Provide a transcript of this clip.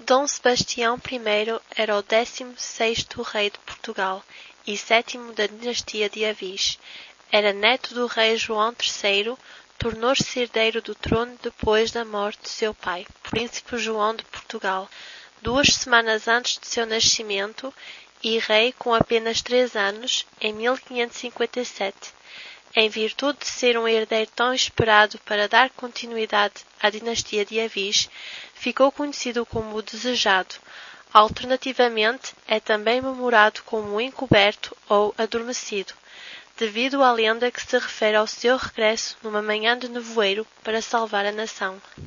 Dom Sebastião I era o 16º rei de Portugal e 7º da dinastia de Avis. Era neto do rei João III, tornou-se herdeiro do trono depois da morte de seu pai, príncipe João de Portugal, 2 semanas antes de seu nascimento, e rei com apenas 3 anos, em 1557. Em virtude de ser um herdeiro tão esperado para dar continuidade à dinastia de Avis, ficou conhecido como o Desejado. Alternativamente, é também memorado como o Encoberto ou Adormecido, devido à lenda que se refere ao seu regresso numa manhã de nevoeiro para salvar a nação.